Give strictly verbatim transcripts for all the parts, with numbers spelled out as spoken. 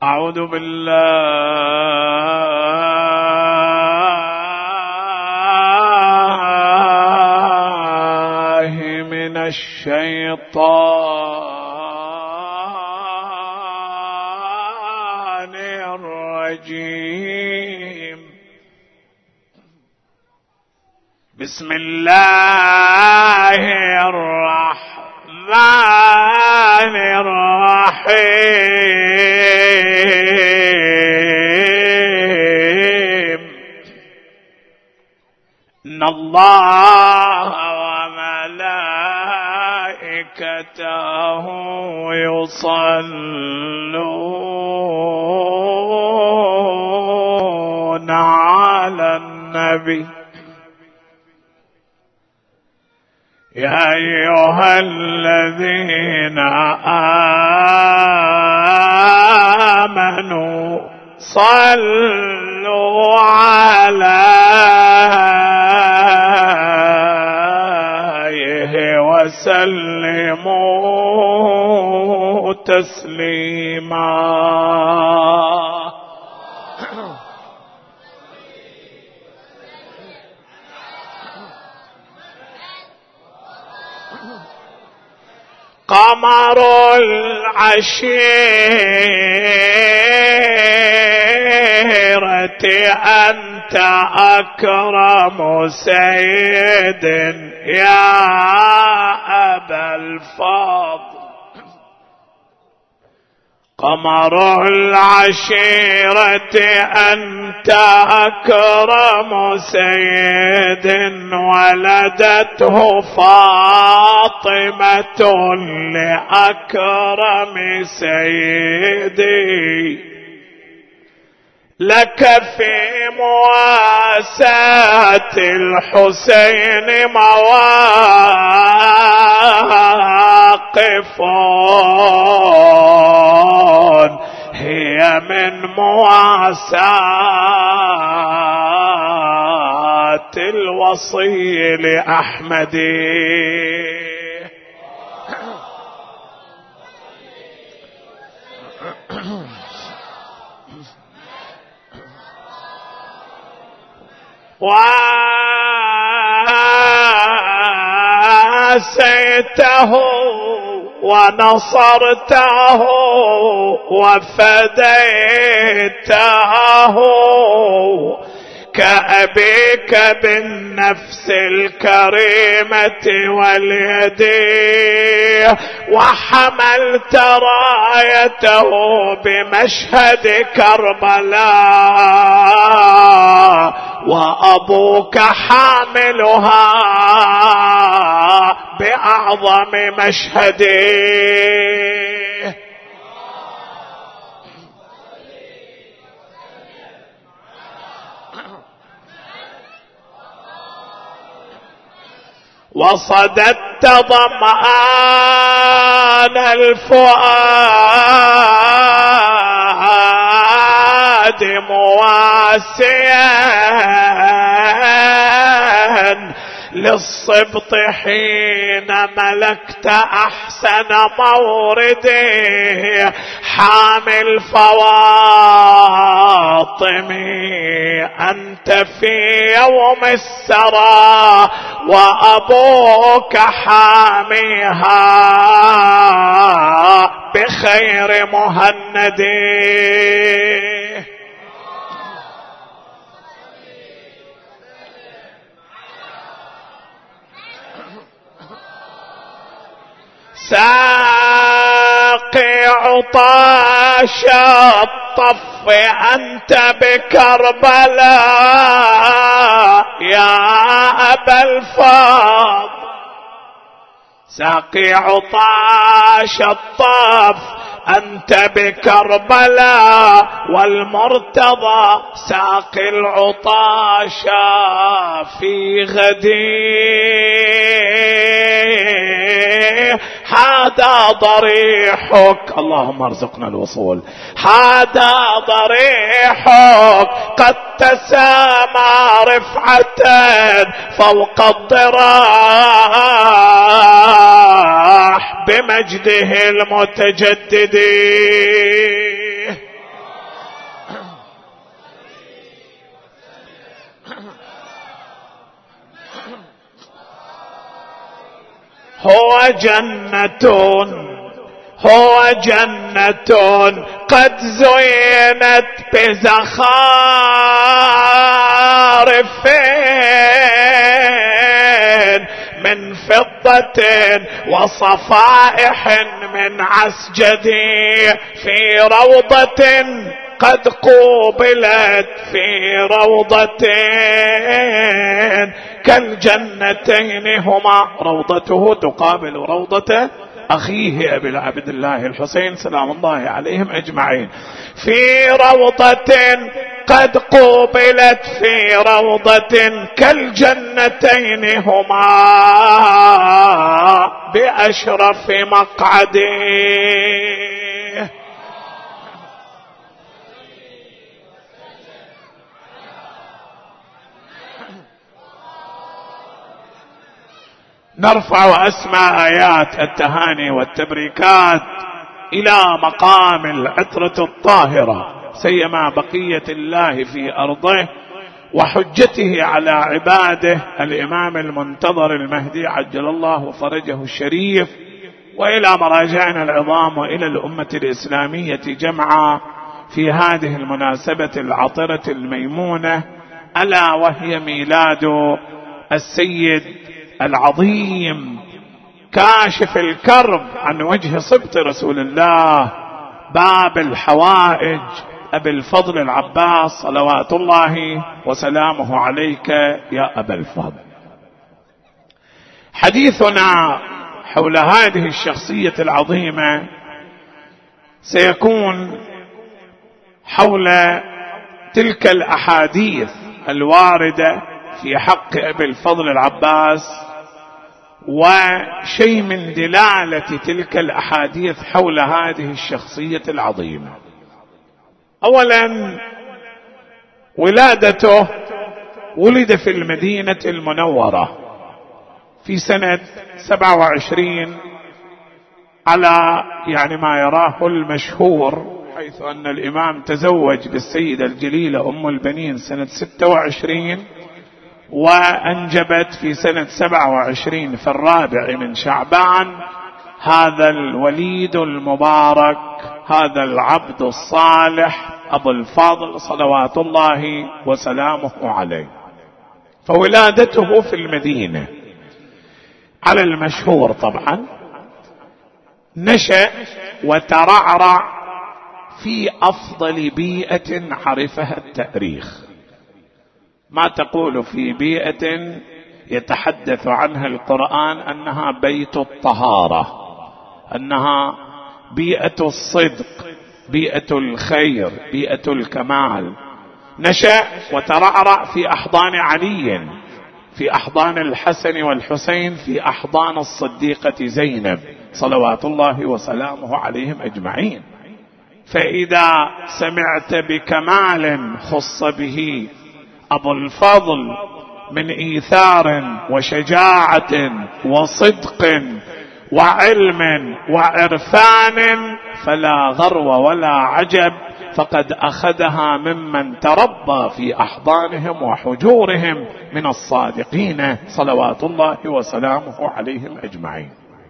أعوذ بالله من الشيطان الرجيم. بسم الله الرحمن الرحيم. إن الله وملائكته يصلون على النبي يا أيها الذين آمنوا صلوا عليه وسلموا تسليما. قمر العشيرة أنت أكرم سيد يا أبا الفضل. قمر العشيرة أنت أكرم سيد ولدته فاطمة لأكرم سيدي. لك في مواساة الحسين مواقف هي من مواساة الوصي لأحمد. وآسيته ونصرته وفديته كأبيك بالنفس الكريمة واليد. وحملت رايته بمشهد كربلاء وأبوك حاملها بأعظم مشهد. وصددت ظمآن الفؤاد مواسيا للصبط حين ملكت أحسن مورده. حامل فواطمي أنت في يوم السرى وأبوك حاميها بخير مهند. ساقي عطاش الطف أنت بكربلاء يا أبا الفضل. ساقي عطاش الطف أنت بكربلاء والمرتضى ساقي العطاش في غدي. هذا ضريحك اللهم ارزقنا الوصول. هذا ضريحك قد تسامى رفعة فوق الضراح بمجده المتجدد. هو جنة هو جنة قد زينت بزخارف من فضة وصفائح من عسجد في روضة قد قوبلت في روضة كالجنتين هما روضته تقابل روضة أخيه أبي عبد الله الحسين سلام الله عليهم أجمعين في روضة قد قوبلت في روضة كالجنتين هما بأشرف مقعده. نرفع أسمى آيات التهاني والتبريكات إلى مقام العترة الطاهرة سيما بقية الله في أرضه وحجته على عباده الإمام المنتظر المهدي عجل الله فرجه الشريف، وإلى مراجعنا العظام وإلى الأمة الإسلامية جمعا في هذه المناسبة العطرة الميمونة، ألا وهي ميلاد السيد العظيم كاشف الكرب عن وجه صبط رسول الله باب الحوائج أبي الفضل العباس صلوات الله وسلامه عليك يا أبا الفضل. حديثنا حول هذه الشخصية العظيمة سيكون حول تلك الأحاديث الواردة في حق أبي الفضل العباس وشيء من دلالة تلك الأحاديث حول هذه الشخصية العظيمة. أولا ولادته، ولد في المدينة المنورة في سنة سبعة وعشرين على يعني ما يراه المشهور، حيث أن الإمام تزوج بالسيدة الجليلة أم البنين سنة ستة وعشرين وأنجبت في سنة سبعة وعشرين في الرابع من شعبان هذا الوليد المبارك هذا العبد الصالح أبو الفضل صلوات الله وسلامه عليه. فولادته في المدينة على المشهور طبعا، نشأ وترعرع في أفضل بيئة عرفها التاريخ. ما تقول في بيئة يتحدث عنها القرآن أنها بيت الطهارة، أنها بيئة الصدق، بيئة الخير، بيئة الكمال. نشأ وترعرع في أحضان علي، في أحضان الحسن والحسين، في أحضان الصديقة زينب صلوات الله وسلامه عليهم أجمعين. فإذا سمعت بكمال خص به أبو الفضل من إيثار وشجاعة وصدق وعلم وعرفان فلا غرو ولا عجب، فقد أخذها ممن تربى في أحضانهم وحجورهم من الصادقين صلوات الله وسلامه عليهم أجمعين.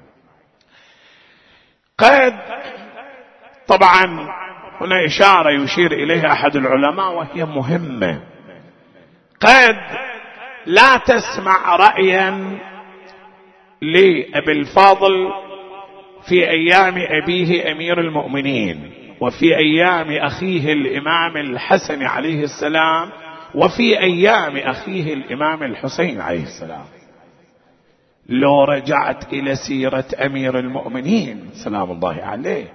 قد طبعا هنا إشارة يشير إليها أحد العلماء وهي مهمة، قد لا تسمع رأيا لأبي الفاضل في أيام أبيه أمير المؤمنين وفي أيام أخيه الإمام الحسن عليه السلام وفي أيام أخيه الإمام الحسين عليه السلام. لو رجعت إلى سيرة أمير المؤمنين سلام الله عليه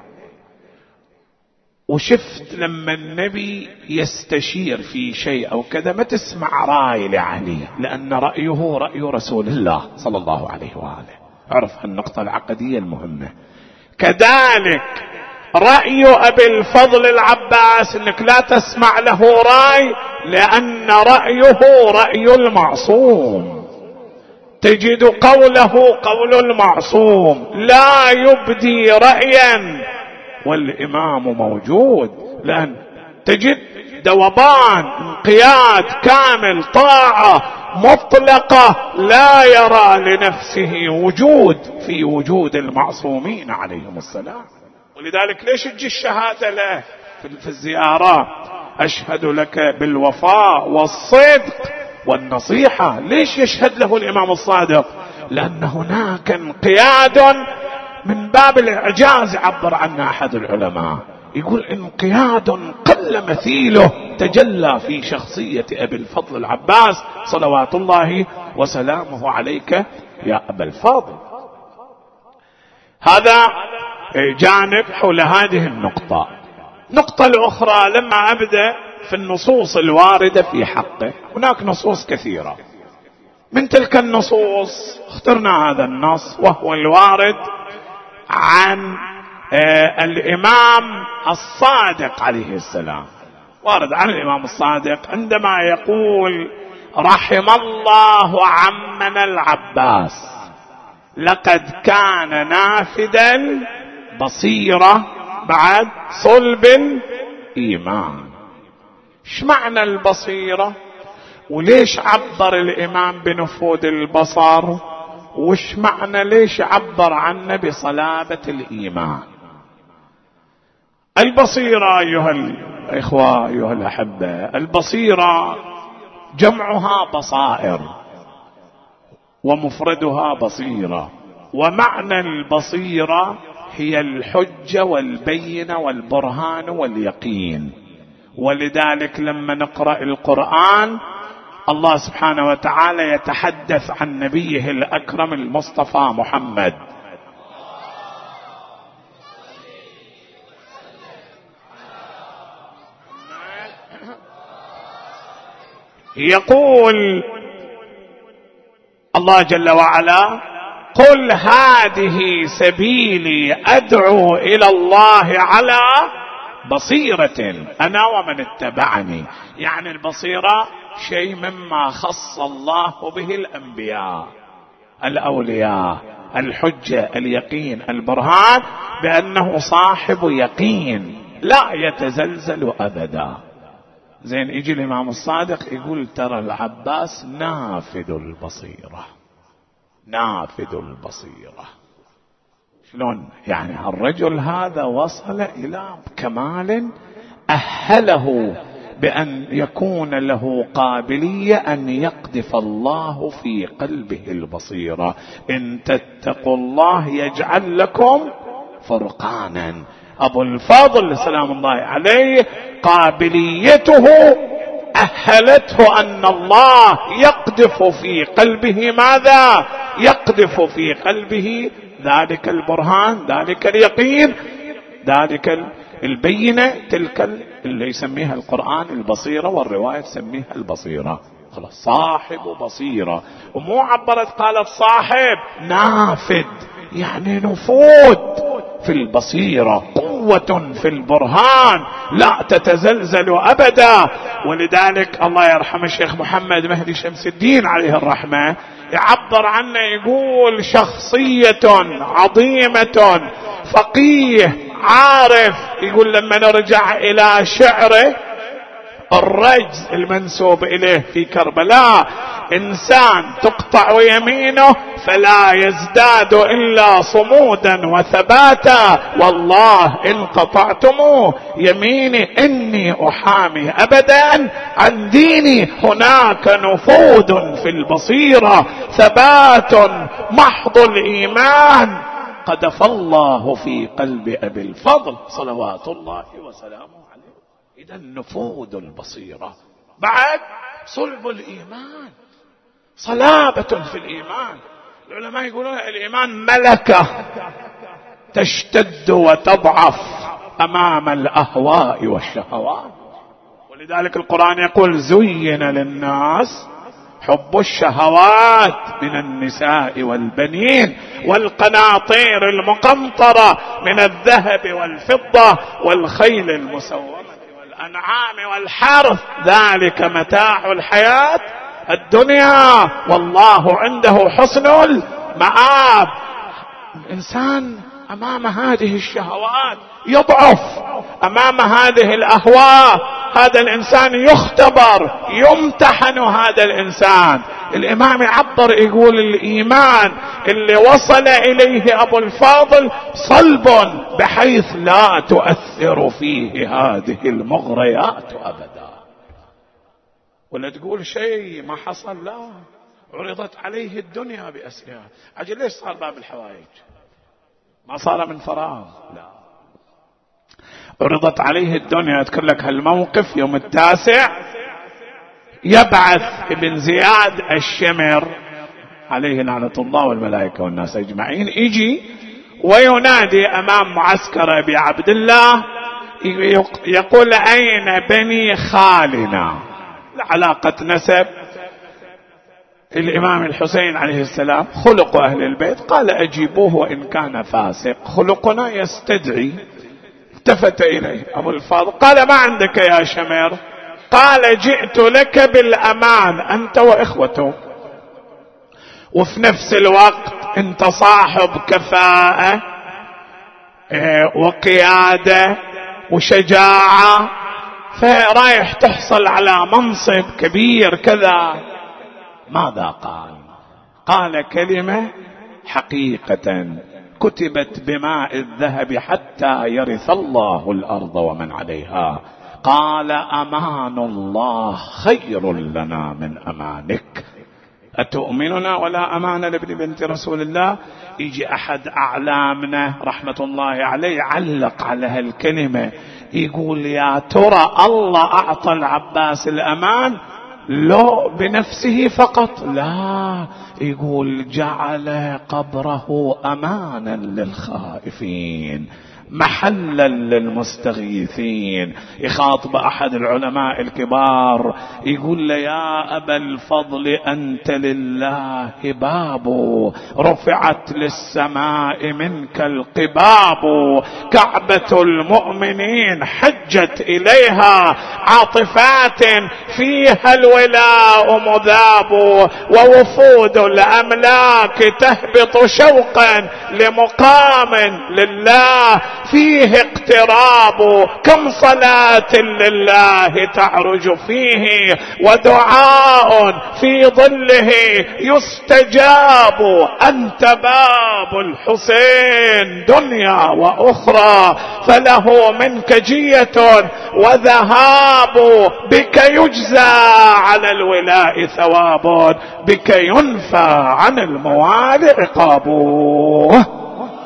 وشفت لما النبي يستشير في شيء أو كذا ما تسمع رأي لعلي، لأن رأيه رأي رسول الله صلى الله عليه وآله. عرف النقطة العقدية المهمة. كذلك رأي أبي الفضل العباس أنك لا تسمع له رأي، لأن رأيه رأي المعصوم، تجد قوله قول المعصوم لا يبدي رأيا والإمام موجود، لأن تجد ذوبان انقياد كامل طاعة مطلقة لا يرى لنفسه وجود في وجود المعصومين عليهم السلام. ولذلك ليش تجي الشهادة له في الزيارات؟ أشهد لك بالوفاء والصدق والنصيحة. ليش يشهد له الإمام الصادق؟ لأن هناك انقياد من باب الإعجاز عبر عنه أحد العلماء، يقول انقياد قل مثيله تجلى في شخصية أبي الفضل العباس صلوات الله وسلامه عليك يا أبا الفضل. هذا جانب حول هذه النقطة. النقطة الأخرى لما أبدأ في النصوص الواردة في حقه، هناك نصوص كثيرة. من تلك النصوص اخترنا هذا النص وهو الوارد عن آه الإمام الصادق عليه السلام. وارد عن الإمام الصادق عندما يقول: رحم الله عمنا العباس لقد كان نافذا بصيرة بعد صلب الإيمان. ايش معنى البصيرة؟ وليش عبر الإمام بنفوذ البصر؟ وش معنى ليش عبر عنه بصلابة الإيمان؟ البصيرة أيها الإخوة أيها الأحبة، البصيرة جمعها بصائر ومفردها بصيرة، ومعنى البصيرة هي الحجة والبينة والبرهان واليقين. ولذلك لما نقرأ القرآن الله سبحانه وتعالى يتحدث عن نبيه الأكرم المصطفى محمد، يقول الله جل وعلا: قل هذه سبيلي أدعو إلى الله على بصيرة أنا ومن اتبعني. يعني البصيرة شيء مما خص الله به الأنبياء الأولياء، الحجة اليقين البرهان، بأنه صاحب يقين لا يتزلزل أبدا. زين يجي الإمام الصادق يقول: ترى العباس نافذ البصيرة، نافذ البصيرة. شلون يعني الرجل هذا وصل إلى كمال أهله بأن يكون له قابلية أن يقذف الله في قلبه البصيرة. إن تتقوا الله يجعل لكم فرقانا. أبو الفضل سلام الله عليه قابليته أهلته أن الله يقذف في قلبه ماذا؟ يقذف في قلبه ذلك البرهان، ذلك اليقين، ذلك البينة، تلك اللي يسميها القرآن البصيرة والرواية تسميها البصيرة. خلاص صاحب بصيرة. ومو عبرت قالت صاحب، نافذ يعني نفوذ في البصيرة، قوة في البرهان لا تتزلزل أبدا. ولذلك الله يرحم الشيخ محمد مهدي شمس الدين عليه الرحمة يعبر عنه يقول: شخصية عظيمة فقيه عارف. يقول لما نرجع إلى شعره الرجز المنسوب إليه في كربلاء: إنسان تقطع يمينه فلا يزداد إلا صمودا وثباتا، والله إن قطعتم يميني إني أحامي أبدا عن ديني. هناك نفوذ في البصيرة، ثبات محض الإيمان قذف الله في قلب أبي الفضل صلوات الله وسلامه عليه. إذا نفوذ البصيرة بعد صلب الإيمان، صلابة في الإيمان. العلماء يقولون الإيمان ملكة تشتد وتضعف أمام الأهواء والشهوات. ولذلك القرآن يقول: زين للناس حب الشهوات من النساء والبنين والقناطير المقنطرة من الذهب والفضة والخيل المسومة والأنعام والحرث، ذلك متاع الحياة الدنيا والله عنده حسن المآب. الإنسان أمام هذه الشهوات يضعف، أمام هذه الأهواء هذا الإنسان يختبر، يمتحن هذا الإنسان. الإمام يعبر يقول الإيمان اللي وصل إليه أبو الفاضل صلب بحيث لا تؤثر فيه هذه المغريات أبدا. ولا تقول شيء ما حصل، لا، عرضت عليه الدنيا بأسرها. عجل ليش صار باب الحوائج؟ ما صار من فراغ، لا، عرضت عليه الدنيا. أذكر لك هالموقف يوم التاسع يبعث ابن زياد الشمر عليه لعنة الله والملائكة والناس أجمعين، يجي وينادي أمام معسكر أبي عبد الله يقول أين بني خالنا؟ علاقة نسب الإمام الحسين عليه السلام، خلق أهل البيت. قال أجيبوه وإن كان فاسق، خلقنا يستدعي. التفت إليه أبو الفاضل قال ما عندك يا شمر؟ قال جئت لك بالأمان أنت وإخوته، وفي نفس الوقت أنت صاحب كفاءة وقيادة وشجاعة، فرايح تحصل على منصب كبير كذا. ماذا قال؟ قال كلمة حقيقة كتبت بماء الذهب حتى يرث الله الأرض ومن عليها. قال أمان الله خير لنا من أمانك. أتؤمننا ولا أمان لابن بنت رسول الله؟ يجي أحد أعلامنا رحمة الله عليه علق على هالكلمة يقول يا ترى الله أعطى العباس الأمان لو بنفسه فقط؟ لا، يقول جعل قبره أمانا للخائفين محلا للمستغيثين. يخاطب أحد العلماء الكبار يقول له يا أبا الفضل أنت لله باب رفعت للسماء منك القباب، كعبة المؤمنين حجت إليها عاطفات فيها الولاء مذاب، ووفود الأملاك تهبط شوقا لمقام لله فيه اقتراب. كم صلاة لله تعرج فيه ودعاء في ظله يستجاب. أنت باب الحسين دنيا وأخرى، فله منك جية وذهاب. بك يجزى على الولاء ثواب، بك ينفى عن الموالي عقابه.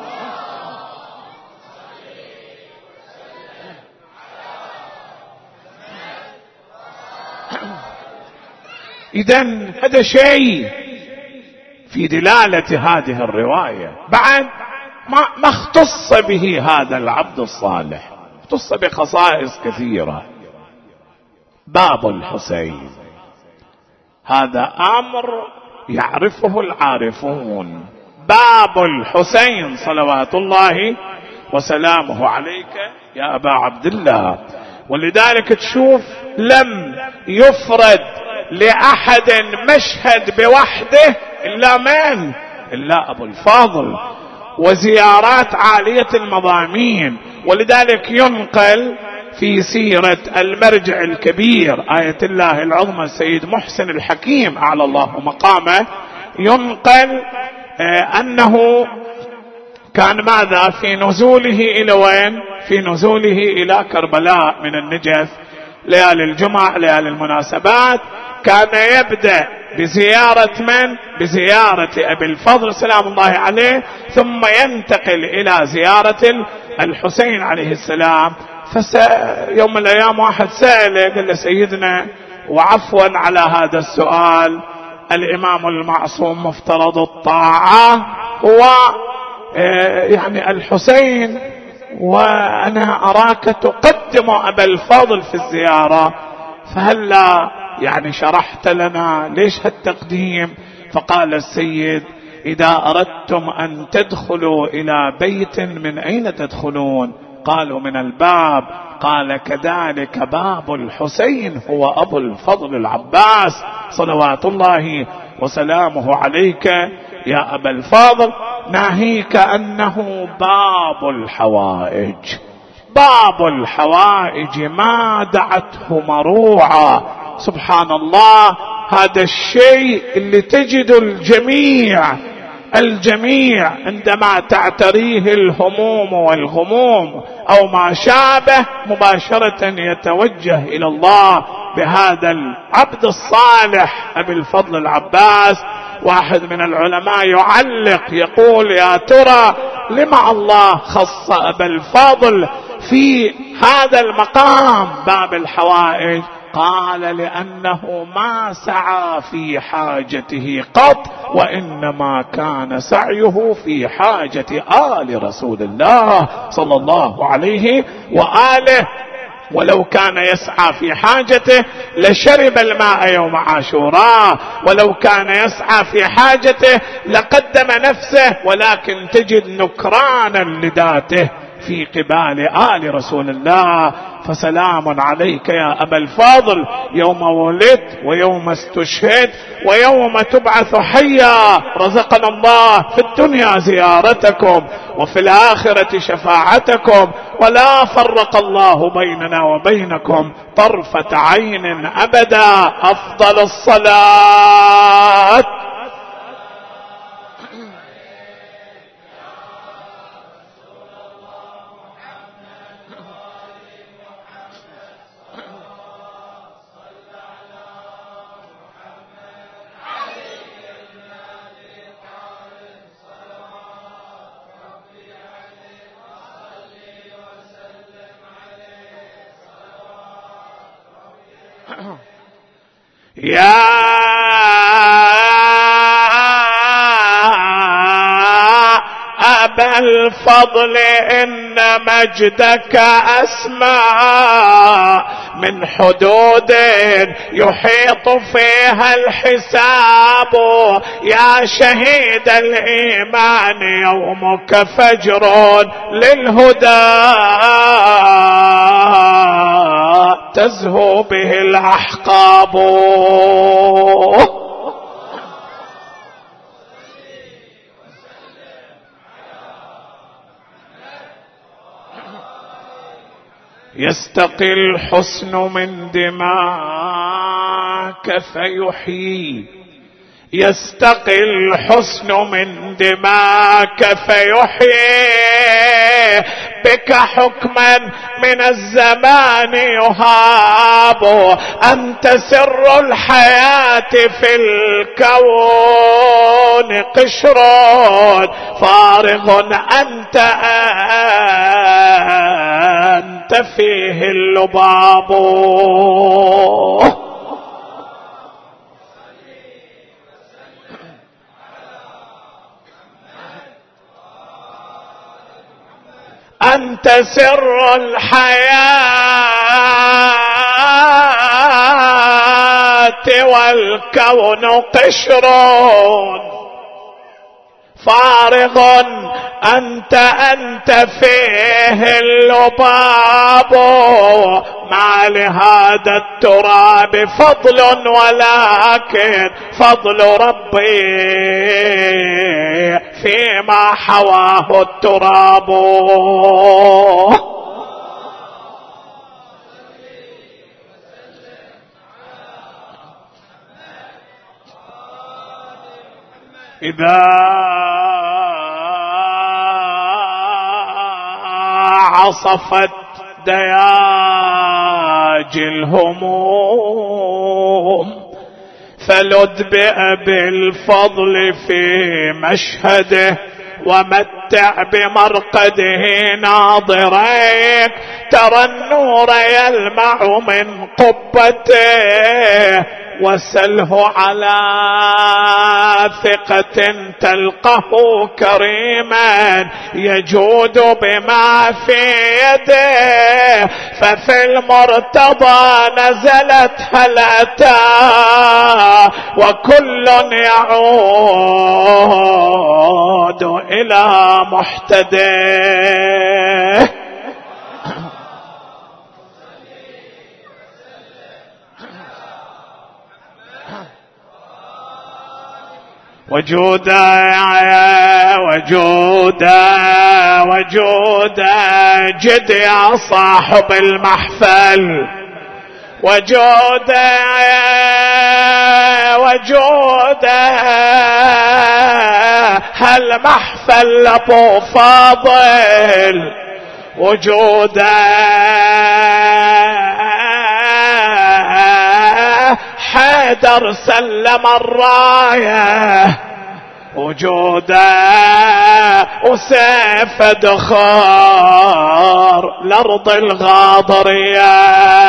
إذن هذا شيء في دلالة هذه الرواية. بعد ما, ما اختص به هذا العبد الصالح، اختص بخصائص كثيرة. باب الحسين هذا أمر يعرفه العارفون. باب الحسين صلوات الله وسلامه عليك يا أبا عبد الله. ولذلك تشوف لم يفرد لأحد مشهد بوحده إلا من؟ إلا أبو الفاضل، وزيارات عالية المضامين. ولذلك ينقل في سيرة المرجع الكبير آية الله العظمى السيد محسن الحكيم أعلى الله مقامه، ينقل أنه كان ماذا في نزوله إلى وين؟ في نزوله إلى كربلاء من النجف ليالي الجمعة ليالي المناسبات، كان يبدأ بزيارة من؟ بزيارة أبي الفضل سلام الله عليه، ثم ينتقل إلى زيارة الحسين عليه السلام. فيوم من الأيام واحد سأله قال له سيدنا وعفوا على هذا السؤال، الإمام المعصوم مفترض الطاعة هو يعني الحسين، وأنا أراك تقدم أبا الفضل في الزيارة، فهلا يعني شرحت لنا ليش هالتقديم؟ فقال السيد إذا أردتم أن تدخلوا إلى بيت من أين تدخلون؟ قالوا من الباب. قال كذلك باب الحسين هو أبو الفضل العباس صلوات الله وسلامه عليك يا أبا الفضل، ناهيك أنه باب الحوائج. باب الحوائج ما دعته مروعة، سبحان الله، هذا الشيء اللي تجد الجميع الجميع عندما تعتريه الهموم والغموم أو ما شابه مباشرة يتوجه إلى الله بهذا العبد الصالح أبي الفضل العباس. واحد من العلماء يعلق يقول: يا ترى لما الله خص أبا الفضل في هذا المقام باب الحوائج؟ قال: لأنه ما سعى في حاجته قط، وإنما كان سعيه في حاجة آل رسول الله صلى الله عليه وآله. ولو كان يسعى في حاجته لشرب الماء يوم عاشوراء، ولو كان يسعى في حاجته لقدم نفسه، ولكن تجد نكرانا لذاته في قبال آل رسول الله. فسلام عليك يا أبا الفاضل يوم ولدت ويوم استشهدت ويوم تبعث حيا. رزقنا الله في الدنيا زيارتكم وفي الآخرة شفاعتكم، ولا فرق الله بيننا وبينكم طرفة عين أبدا. أفضل الصلاة يا أبا الفضل إن مجدك أسمى من حدود يحيط فيها الحساب. يا شهيد الإيمان يومك فجر للهدى تزهو به الأحقاب. يستقي الحسن من دماك فيحيي، يستقي الحسن من دماك فيحيي، بك حكما من الزمان يهاب. أنت سر الحياة في الكون، قشر فارغ أنت أنت فيه اللباب. أنت سر الحياة والكون قشر فارغ أنت أنت فيه اللباب. ما لهذا التراب فضل ولكن فضل ربي فيما حواه التراب. إذا عصفت دياج الهموم فلد بأبي الفضل في مشهده، ومتع بمرقده ناظريك. ترى النور يلمع من قبته، وسله على ثقة تلقه كريما يجود بما في يده. ففي المرتضى نزلت هلأتا وكل يعود إلى محتده. وجودا وجودا وجودا جد يا صاحب المحفل، وجودا وجوده هالمحفل ابو فاضل وجوده حيدر سلم الرايه وجوده وسيف دخار الارض الغاضريه.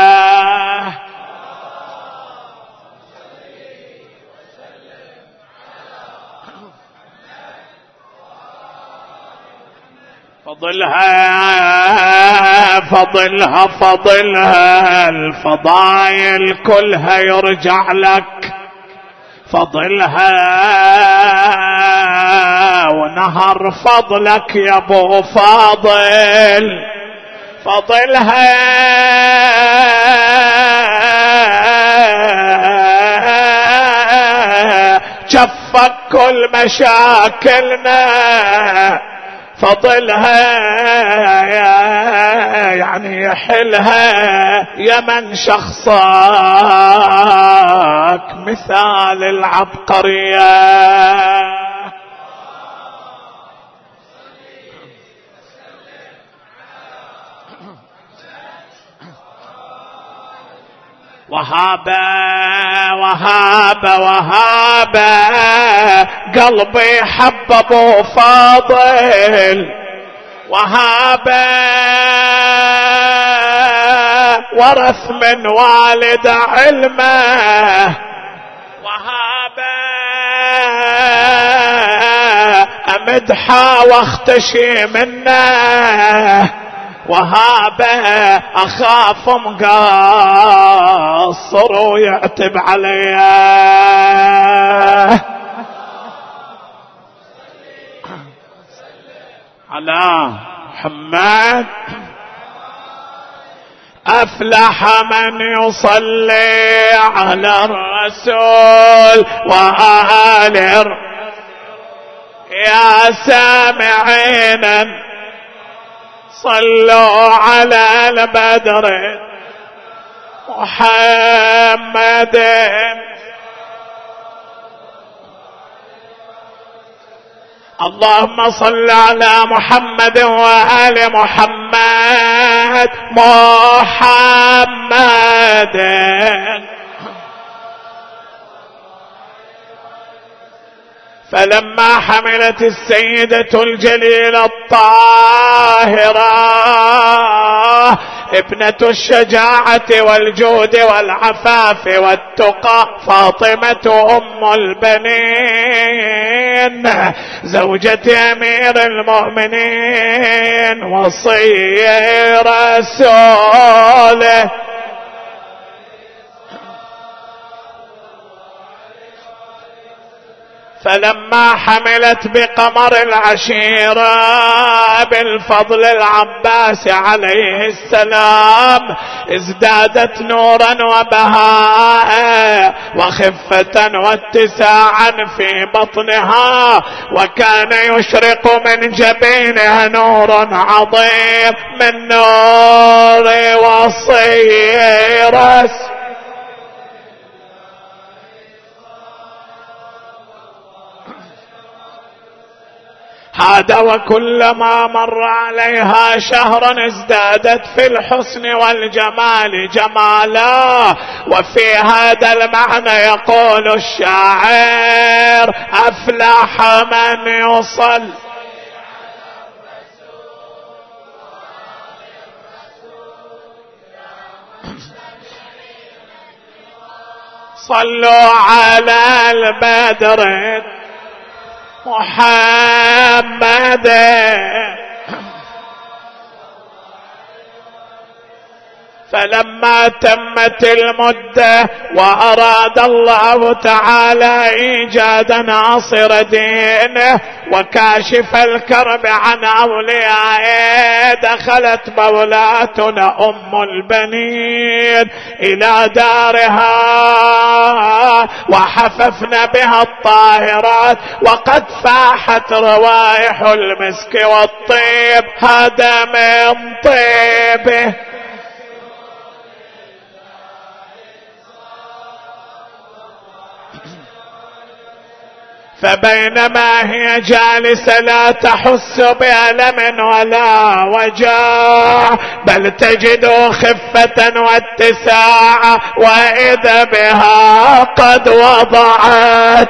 فضلها فضلها فضلها الفضايل كلها يرجع لك، فضلها ونهر فضلك يا ابو فاضل، فضلها شفك كل مشاكلنا، فضلها يعني يحلها يا من شخصك مثال العبقرية. وهابة وهابة وهابة قلبي حب ابو فاضل، وهابة ورث من والد علمه، وهابة امدحه واختشي منه، وهابه اخاف مقصر ويعتب عليه. على محمد افلح من يصلي على الرسول وآل يا سامعين صلوا على البدر محمد. اللهم صل على محمد وآل محمد محمد. فلما حملت السيدة الجليلة الطاهرة ابنة الشجاعة والجود والعفاف والتقى فاطمة أم البنين زوجة أمير المؤمنين وصي رسوله، فلما حملت بقمر العشيرة بالفضل العباس عليه السلام ازدادت نورا وبهاء وخفة واتساعا في بطنها، وكان يشرق من جبينها نور عظيم من نور وصي رسول. هذا وكلما مر عليها شهر ازدادت في الحسن والجمال جمالا. وفي هذا المعنى يقول الشاعر أفلح من يصل صلوا على البدر محمد. فلما تمت المدة وأراد الله تعالى إيجاد ناصر دينه وكاشف الكرب عن أوليائه، دخلت مولاتنا أم البنين إلى دارها وحففن بها الطاهرات، وقد فاحت روائح المسك والطيب، هذا من طيبه. فبينما هي جالسة لا تحس بألم ولا وجع، بل تجد خفة واتساع، وإذا بها قد وضعت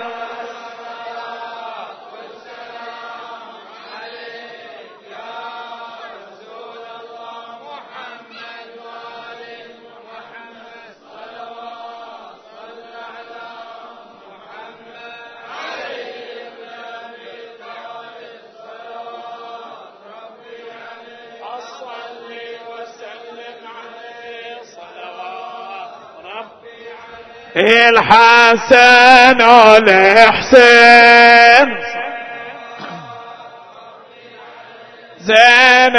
الحسن الحسين زين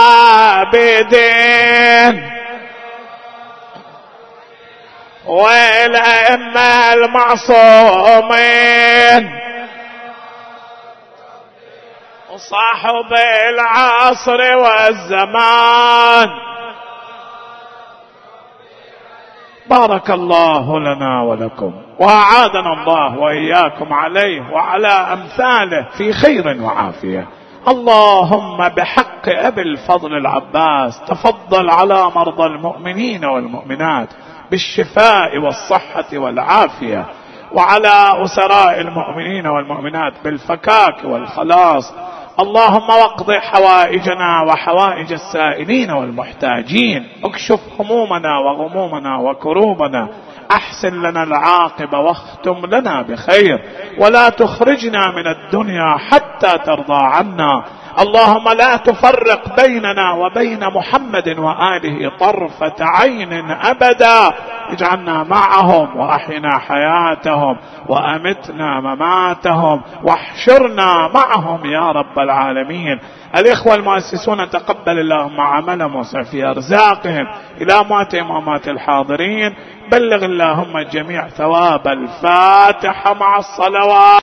العابدين والأئمة المعصومين وصاحب العصر والزمان. بارك الله لنا ولكم، وأعادنا الله وإياكم عليه وعلى أمثاله في خير وعافية. اللهم بحق أبي الفضل العباس تفضل على مرضى المؤمنين والمؤمنات بالشفاء والصحة والعافية، وعلى أسراء المؤمنين والمؤمنات بالفكاك والخلاص. اللهم واقض حوائجنا وحوائج السائلين والمحتاجين، اكشف همومنا وغمومنا وكروبنا، احسن لنا العاقبة واختم لنا بخير، ولا تخرجنا من الدنيا حتى ترضى عنا. اللهم لا تفرق بيننا وبين محمد وآله طرفة عين أبدا، اجعلنا معهم وأحينا حياتهم وأمتنا مماتهم واحشرنا معهم يا رب العالمين. الإخوة المؤسسون تقبل اللهم عملهم وسع في أرزاقهم، إلى مواتهم ومات الحاضرين بلغ اللهم الجميع ثواب الفاتحة مع الصلوات.